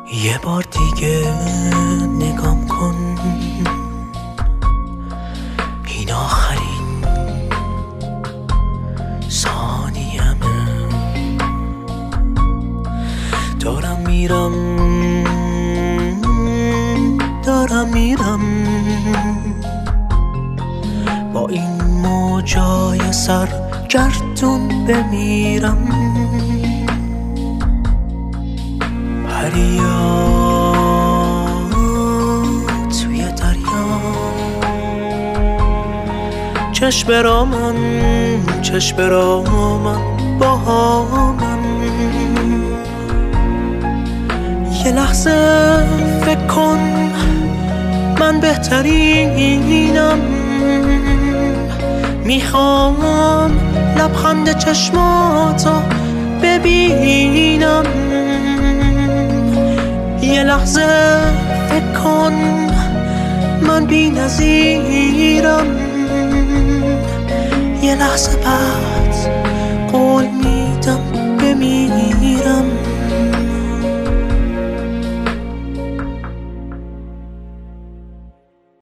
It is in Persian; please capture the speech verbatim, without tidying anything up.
یه بار دیگه نگام کن، این آخرین ثانیه‌مه. دارم میرم دارم میرم با این موجای سرگردون بمیرم. دریا توی دریا، چشم را من چشم را من با من. یه لحظه فکر کن من بهترینم، میخوام لبخند چشماتو ببینم. یه لحظه فکر کن من بی نظیرم، یه لحظه بعد